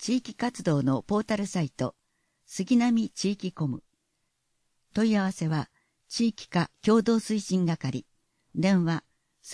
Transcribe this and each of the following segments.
地域活動のポータルサイト、杉並地域コム。問い合わせは、地域課共同推進係、電話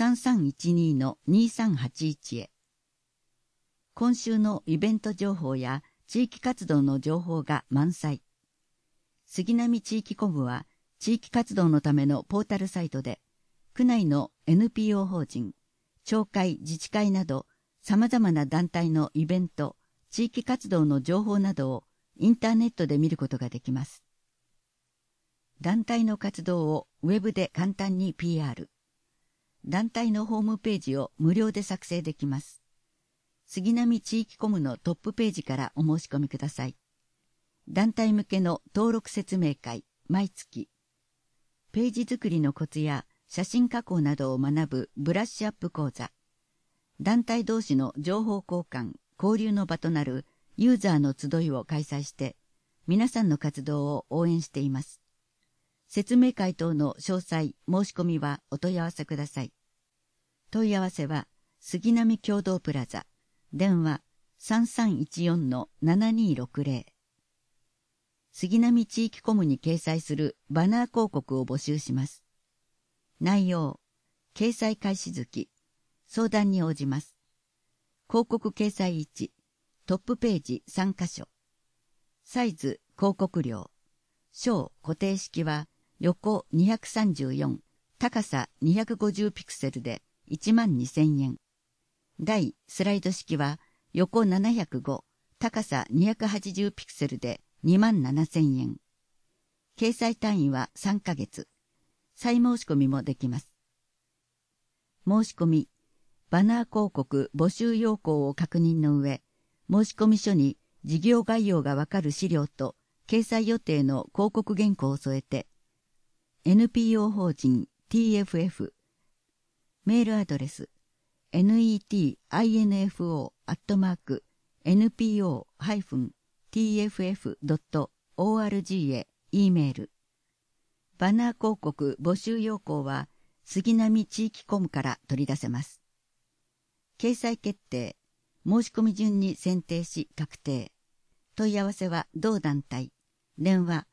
3312-2381 へ。今週のイベント情報や地域活動の情報が満載。杉並地域コムは、地域活動のためのポータルサイトで、区内の NPO 法人、町会、自治会など、様々な団体のイベント、地域活動の情報などをインターネットで見ることができます。団体の活動をウェブで簡単に PR。団体のホームページを無料で作成できます。杉並地域コムのトップページからお申し込みください。団体向けの登録説明会、毎月。ページ作りのコツや写真加工などを学ぶブラッシュアップ講座。団体同士の情報交換、交流の場となるユーザーの集いを開催して、皆さんの活動を応援しています。説明会等の詳細、申し込みはお問い合わせください。問い合わせは、杉並共同プラザ、電話 3314-7260。杉並地域コムに掲載するバナー広告を募集します。内容、掲載開始月、相談に応じます。広告掲載位置、トップページ3カ所。サイズ、広告量。小固定式は横234、高さ250ピクセルで12,000円。大スライド式は横705、高さ280ピクセルで27,000円。掲載単位は3ヶ月。再申し込みもできます。申し込み、バナー広告募集要項を確認の上、申込書に事業概要がわかる資料と掲載予定の広告原稿を添えて、NPO 法人 TFF、メールアドレス、netinfo-npo-tff.org へ E メール。バナー広告募集要項は杉並地域コムから取り出せます。掲載決定、申し込み順に選定し確定。問い合わせは同団体。電話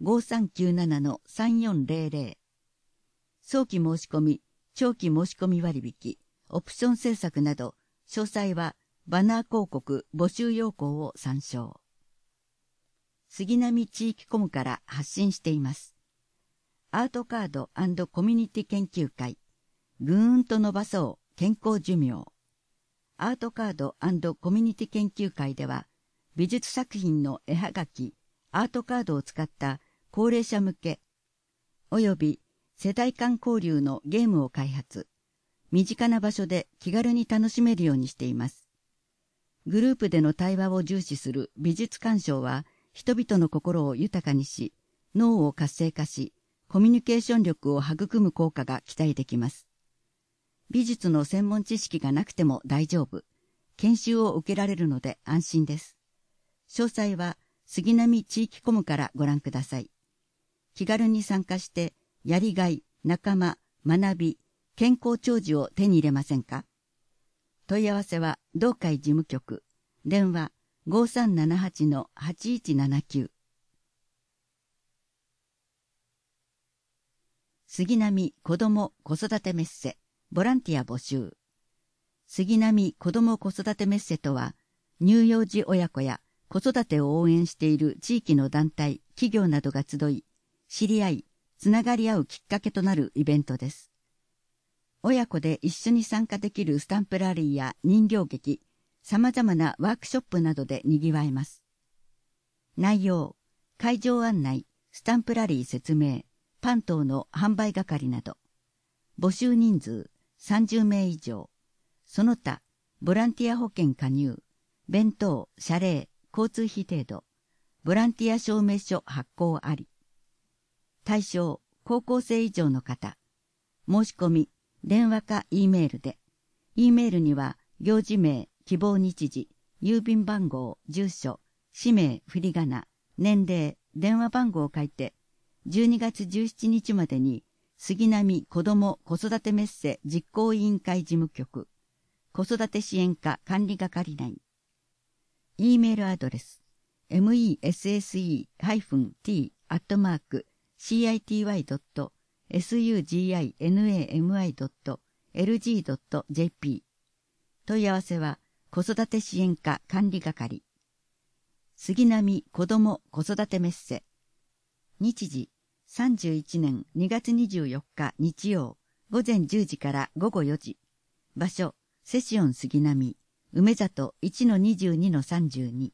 5397-3400。早期申し込み、長期申し込み割引、オプション制作など、詳細はバナー広告募集要項を参照。杉並地域コムから発信しています。アートカード&コミュニティ研究会。ぐーんと伸ばそう健康寿命。アートカード&コミュニティ研究会では、美術作品の絵はがき、アートカードを使った高齢者向け、および世代間交流のゲームを開発、身近な場所で気軽に楽しめるようにしています。グループでの対話を重視する美術鑑賞は、人々の心を豊かにし、脳を活性化し、コミュニケーション力を育む効果が期待できます。美術の専門知識がなくても大丈夫。研修を受けられるので安心です。詳細は杉並地域コムからご覧ください。気軽に参加してやりがい、仲間、学び、健康長寿を手に入れませんか？問い合わせは同会事務局、電話 5378-8179。杉並子ども子育てメッセボランティア募集。杉並子ども子育てメッセとは、乳幼児親子や子育てを応援している地域の団体、企業などが集い、知り合い、つながり合うきっかけとなるイベントです。親子で一緒に参加できるスタンプラリーや人形劇、様々なワークショップなどで賑わいます。内容、会場案内、スタンプラリー説明、パン等の販売係など、募集人数30名以上、その他、ボランティア保険加入、弁当、謝礼、交通費程度、ボランティア証明書発行あり。対象、高校生以上の方、申し込み、電話か E メールで、E メールには、行事名、希望日時、郵便番号、住所、氏名、振り仮名、年齢、電話番号を書いて、12月17日までに、杉並子ども子育てメッセ実行委員会事務局、子育て支援課管理係内。 E メールアドレス messe-t-city.suginami.lg.jp 問い合わせは子育て支援課管理係杉並子ども子育てメッセ日時31年2月24日日曜午前10時から午後4時場所セシオン杉並梅里 1-22-32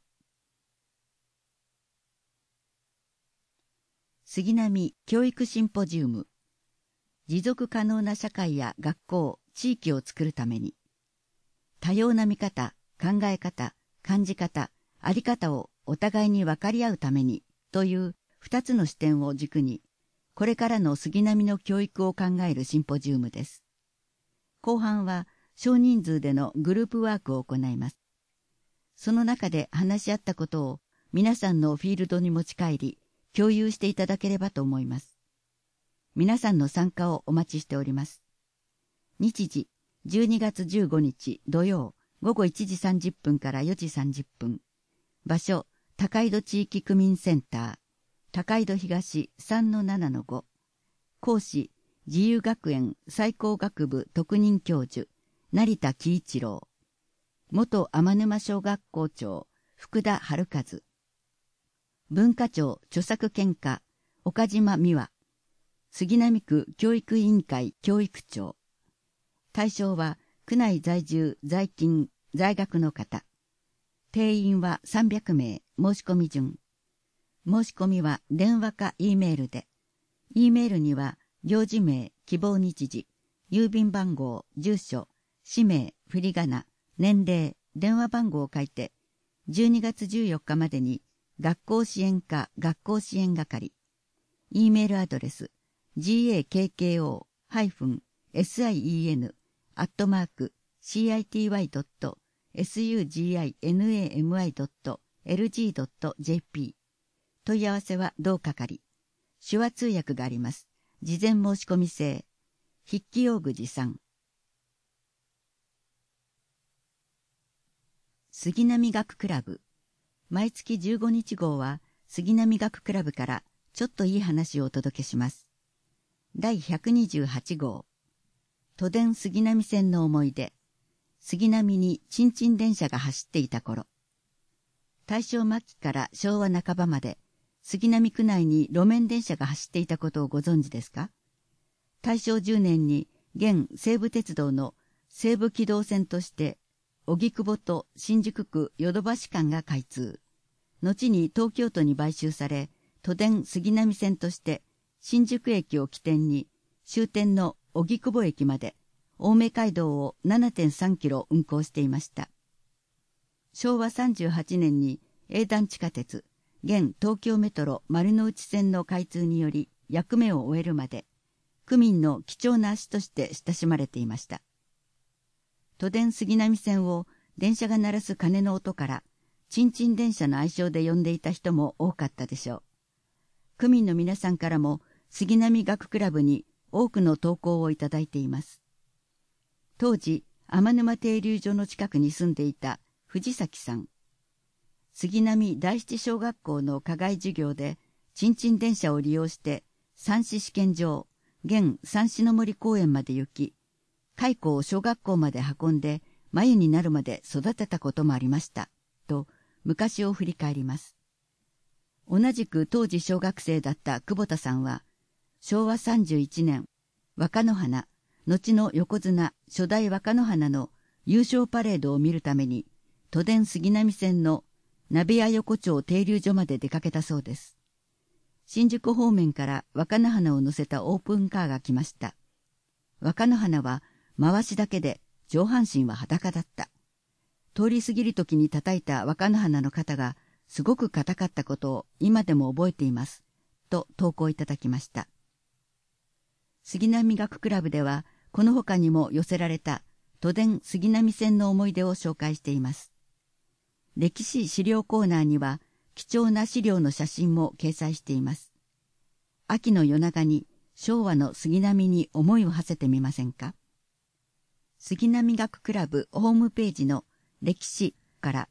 杉並教育シンポジウム持続可能な社会や学校、地域を作るために多様な見方、考え方、感じ方、あり方をお互いに分かり合うためにという2つの視点を軸にこれからの杉並の教育を考えるシンポジウムです。後半は少人数でのグループワークを行います。その中で話し合ったことを皆さんのフィールドに持ち帰り、共有していただければと思います。皆さんの参加をお待ちしております。日時、12月15日土曜午後1時30分から4時30分。場所、高井戸地域区民センター、高井戸東 3-7-5。講師、自由学園最高学部特任教授、成田喜一郎。元天沼小学校長、福田春和。文化庁著作権課、岡島美和。杉並区教育委員会教育長。対象は、区内在住、在勤、在学の方。定員は300名、申し込み順。申し込みは電話か E メールで。E メールには、行事名、希望日時、郵便番号、住所、氏名、振り仮名、年齢、電話番号を書いて、12月14日までに、学校支援課学校支援係 E メールアドレス gakko-city.suginami.lg.jp 問い合わせは同係手話通訳があります。事前申し込み制筆記用具持参杉並学クラブ毎月15日号は杉並学クラブからちょっといい話をお届けします。第128号都電杉並線の思い出杉並にちんちん電車が走っていた頃大正末期から昭和半ばまで杉並区内に路面電車が走っていたことをご存知ですか？大正10年に現西武鉄道の西武軌道線として荻窪と新宿区淀橋間が開通。後に東京都に買収され、都電杉並線として新宿駅を起点に終点の荻窪駅まで青梅街道を 7.3 キロ運行していました。昭和38年に営団地下鉄、現東京メトロ丸の内線の開通により役目を終えるまで、区民の貴重な足として親しまれていました。都電杉並線を電車が鳴らす鐘の音から、ちんちん電車の愛称で呼んでいた人も多かったでしょう。区民の皆さんからも杉並学クラブに多くの投稿をいただいています。当時、天沼停留所の近くに住んでいた藤崎さん。杉並第七小学校の課外授業で、ちんちん電車を利用して、三市試験場、現三市の森公園まで行き、蚕を小学校まで運んで繭になるまで育てたこともありましたと昔を振り返ります。同じく当時小学生だった久保田さんは昭和31年若乃花後の横綱初代若乃花の優勝パレードを見るために都電杉並線の鍋屋横丁停留所まで出かけたそうです。新宿方面から若乃花を乗せたオープンカーが来ました。若乃花は回しだけで上半身は裸だった。通り過ぎるときに叩いた若乃花の肩がすごく硬かったことを今でも覚えています。と投稿いただきました。杉並学クラブではこの他にも寄せられた都電杉並線の思い出を紹介しています。歴史資料コーナーには貴重な資料の写真も掲載しています。秋の夜長に昭和の杉並に思いを馳せてみませんか？杉並学クラブホームページの歴史から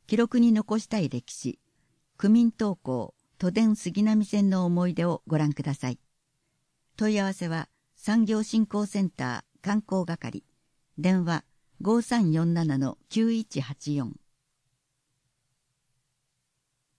記録に残したい歴史、区民登校、都電杉並線の思い出をご覧ください。問い合わせは、産業振興センター観光係、電話5347-9184